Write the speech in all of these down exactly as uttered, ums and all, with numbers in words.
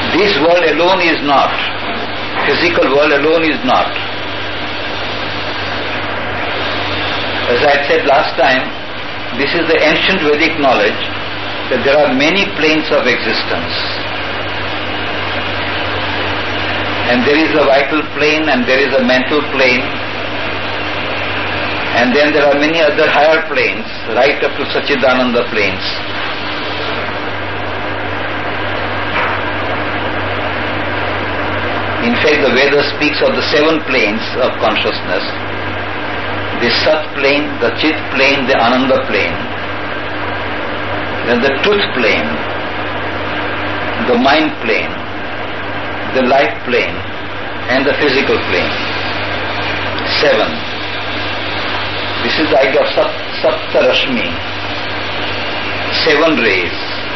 This world alone is not. Physical world alone is not. As I said last time, this is the ancient Vedic knowledge that there are many planes of existence. And there is a vital plane and there is a mental plane. And then there are many other higher planes, right up to Sachidananda planes. In fact, the Veda speaks of the seven planes of consciousness. The Sat plane, the Chit plane, the Ananda plane, then the Truth plane, the Mind plane, the Life plane, and the Physical plane. Seven. This is the idea of Sat, Sapta Rashmi, seven rays.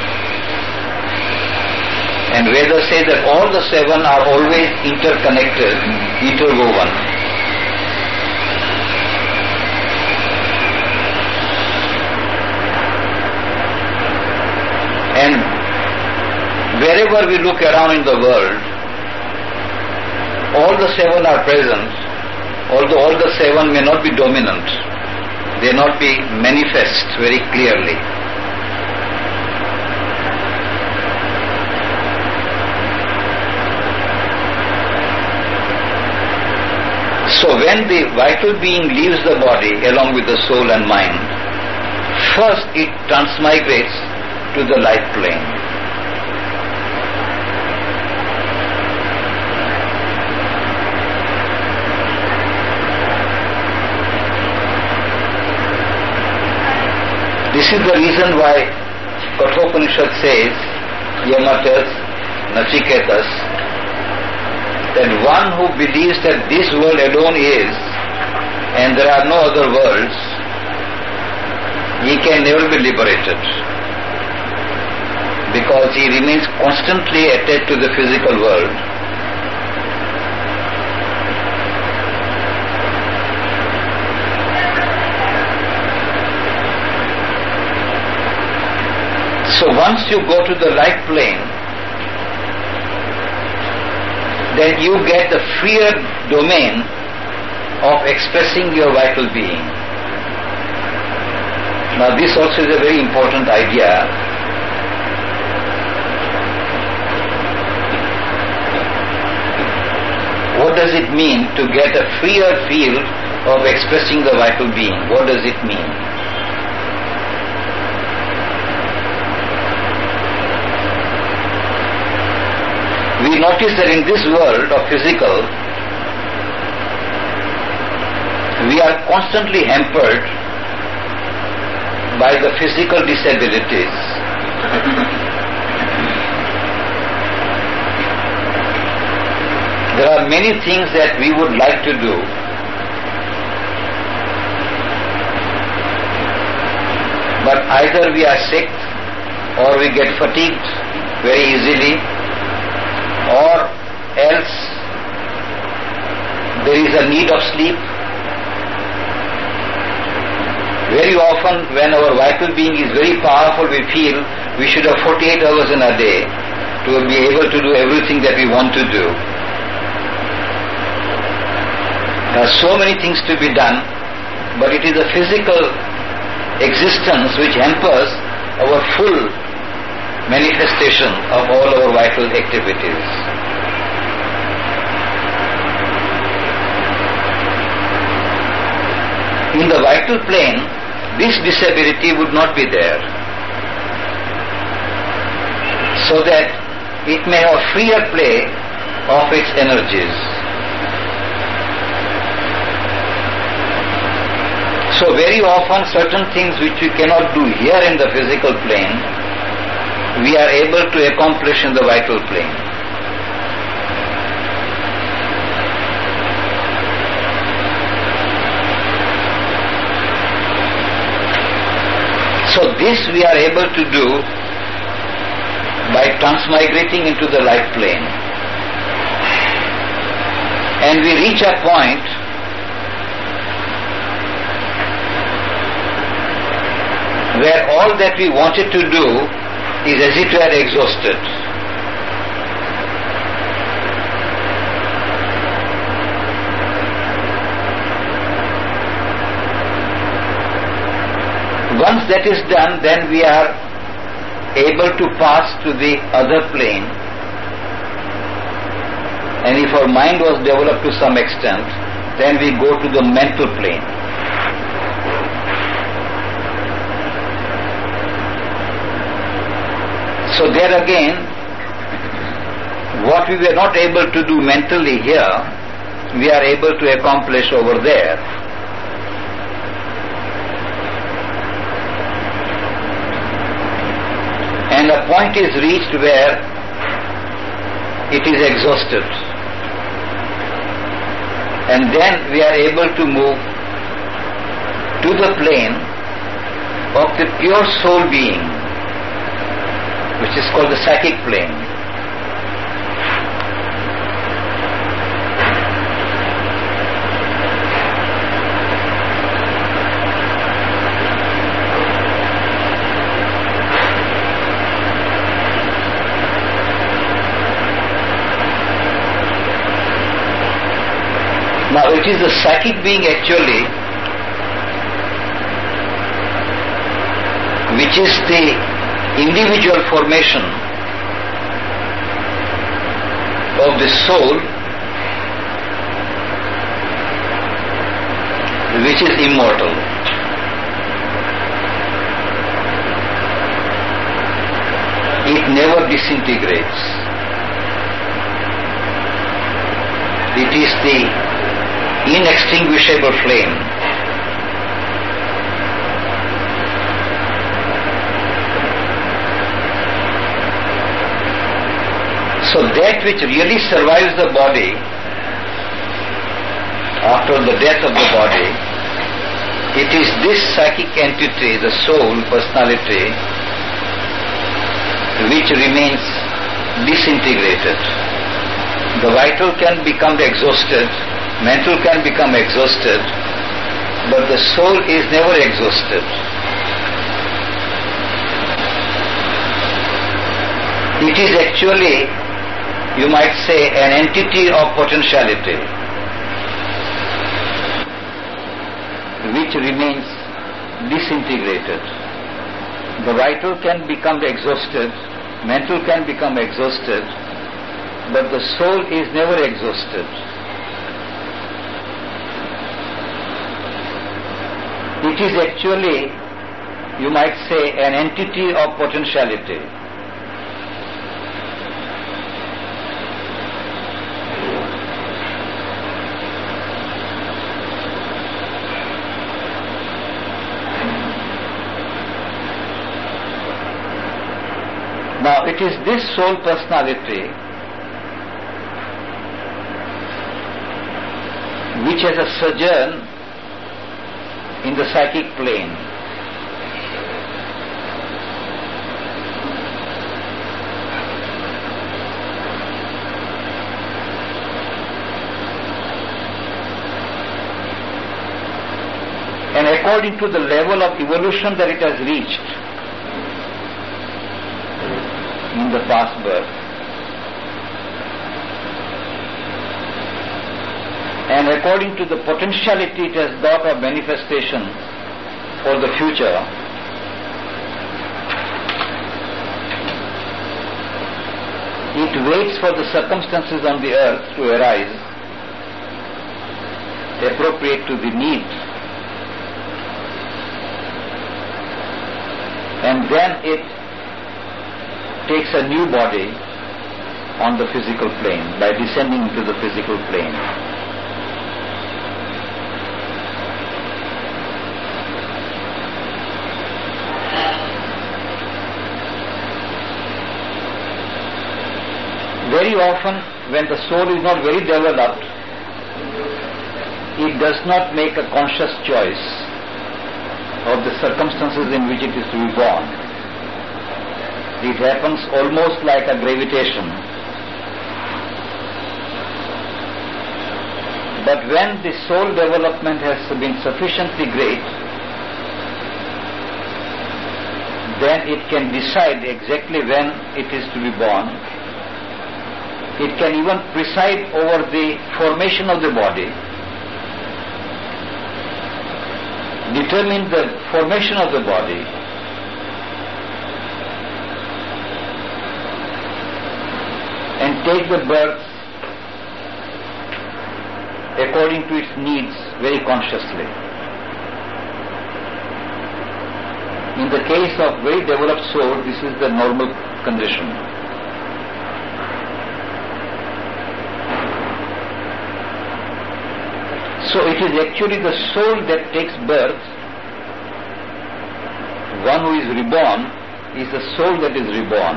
And Vedas say that all the seven are always interconnected, interwoven. And wherever we look around in the world, all the seven are present, although all the seven may not be dominant, they may not be manifest very clearly. So when the vital being leaves the body along with the soul and mind, first it transmigrates to the light plane. This is the reason why Kathopanishad says, Yamatas, Nachiketas, that one who believes that this world alone is and there are no other worlds, he can never be liberated, because he remains constantly attached to the physical world. So once you go to the light plane, then you get the freer domain of expressing your vital being. Now this also is a very important idea. What does it mean to get a freer field of expressing the vital being? What does it mean? We notice that in this world of physical, we are constantly hampered by the physical disabilities. There are many things that we would like to do, but either we are sick or we get fatigued very easily, or else there is a need of sleep. Very often when our vital being is very powerful, we feel we should have forty-eight hours in a day to be able to do everything that we want to do. There are so many things to be done, but it is the physical existence which hampers our full manifestation of all our vital activities. In the vital plane, this disability would not be there, so that it may have freer play of its energies. So very often certain things which we cannot do here in the physical plane, we are able to accomplish in the vital plane. So this we are able to do by transmigrating into the light plane. And we reach a point where all that we wanted to do is as it were exhausted. Once that is done, then we are able to pass to the other plane. And if our mind was developed to some extent, then we go to the mental plane. So there again, what we were not able to do mentally here, we are able to accomplish over there. And a point is reached where it is exhausted. And then we are able to move to the plane of the pure soul being, which is called the psychic plane. Now it is the psychic being actually which is the individual formation of the soul, which is immortal. It never disintegrates. It is the inextinguishable flame. So that which really survives the body after the death of the body, it is this psychic entity, the soul, personality, which remains disintegrated. The vital can become exhausted, mental can become exhausted, but the soul is never exhausted. It is actually, you might say, an entity of potentiality which remains disintegrated. The vital can become exhausted, mental can become exhausted, but the soul is never exhausted. It is actually, you might say, an entity of potentiality. Now it is this soul personality which has a sojourn in the psychic plane. And according to the level of evolution that it has reached in the past birth, and according to the potentiality it has got of manifestation for the future, it waits for the circumstances on the earth to arise appropriate to the need, and then it takes a new body on the physical plane by descending into the physical plane. Very often, when the soul is not very developed, it does not make a conscious choice of the circumstances in which it is to be born. It happens almost like a gravitation. But when the soul development has been sufficiently great, then it can decide exactly when it is to be born. It can even preside over the formation of the body determine the formation of the body, and take the birth according to its needs very consciously. In the case of very developed soul, this is the normal condition. So it is actually the soul that takes birth. One who is reborn is the soul that is reborn.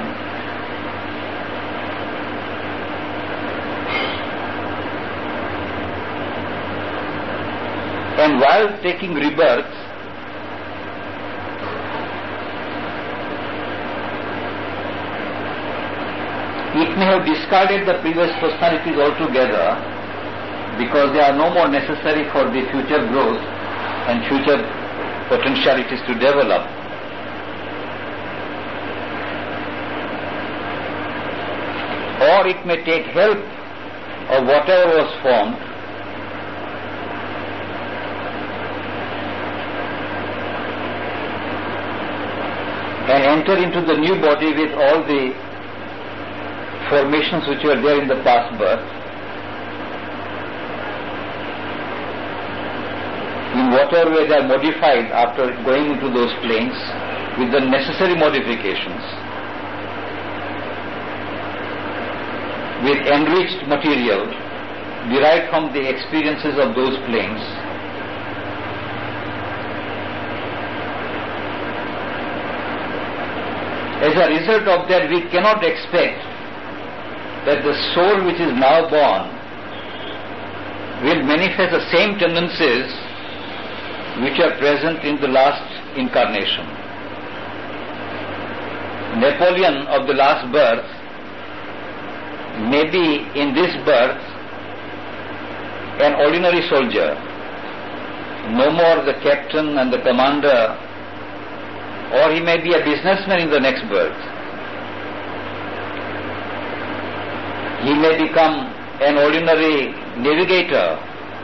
And while taking rebirth, it may have discarded the previous personalities altogether, because they are no more necessary for the future growth and future potentialities to develop. Or it may take help of whatever was formed and enter into the new body with all the formations which were there in the past birth. In whatever way they are modified after going into those planes with the necessary modifications, with enriched material derived from the experiences of those planes. As a result of that, we cannot expect that the soul which is now born will manifest the same tendencies which are present in the last incarnation. Napoleon of the last birth may be in this birth an ordinary soldier, no more the captain and the commander, or he may be a businessman in the next birth. He may become an ordinary navigator,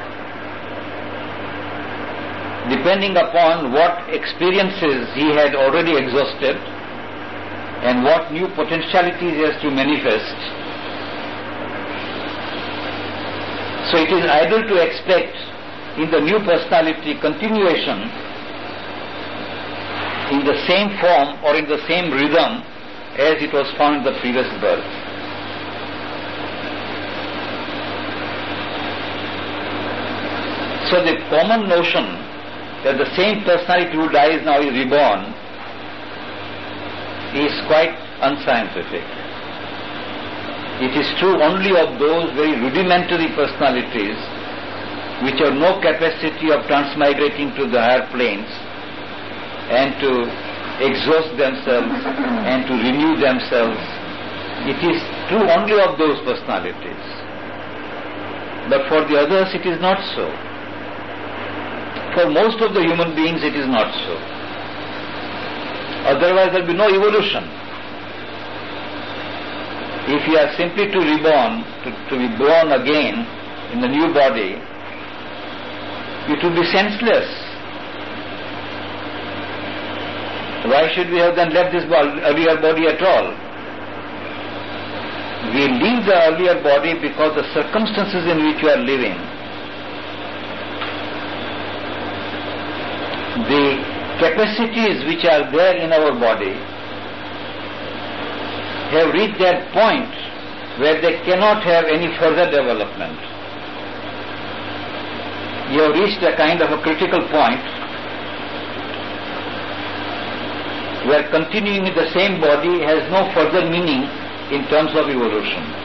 depending upon what experiences he had already exhausted and what new potentialities he has to manifest. So it is idle to expect in the new personality continuation in the same form or in the same rhythm as it was found in the previous birth. So the common notion that the same personality who dies now is reborn is quite unscientific. It is true only of those very rudimentary personalities which have no capacity of transmigrating to the higher planes and to exhaust themselves and to renew themselves. It is true only of those personalities. But for the others it is not so. For most of the human beings it is not so. Otherwise there will be no evolution. If you are simply to reborn, to, to be born again in the new body, it will be senseless. Why should we have then left this earlier body at all? We leave the earlier body because the circumstances in which we are living, the capacities which are there in our body have reached that point where they cannot have any further development. You have reached a kind of a critical point where continuing in the same body has no further meaning in terms of evolution.